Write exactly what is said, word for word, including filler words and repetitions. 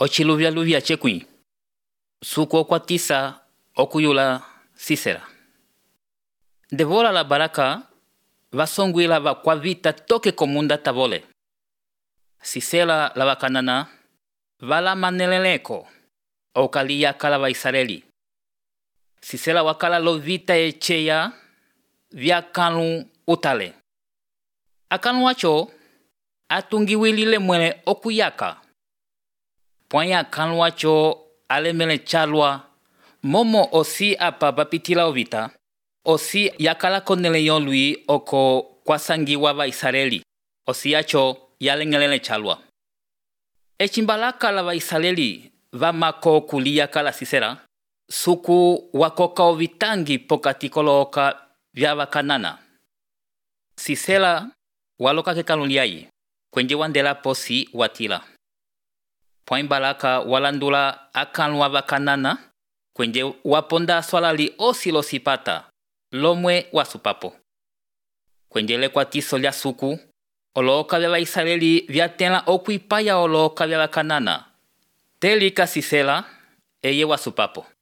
Ochiluvia luvia chekui. Suko kwa tisa okuyula Sisera. Devola la baraka vasongwila va kwa vita toke komunda tabole. Sisera la vakanana vala maneleleko okalia kala va Israeli. Sisera wakala lo vita echeya vya kanu utale. Akanu wacho atungiwilile mwele okuyaka. Ponya kanu wacho alemele chalwa momo osi apa bapitila ovita. Osi yakala konele yon lui oko kwa sangiwa va Israeli. Osi yacho yalengelele chalwa. Echimbalaka la va Israeli va mako kulia kala Sisera. Suku wakoka ovitangi pokatikolo oka vya vakanana. Sisera waloka ke kanuliai. Kwenye wandela posi watila. Poin balaka walandula akanwa vakanana. Kwenye waponda swalali osilo sipata. Lomwe wasupapo. Kwenye le kwa tiso lia suku. Oloka vya Israeli vya tena okuipaya oloka vya vakanana. Telika Sisera eye wasupapo.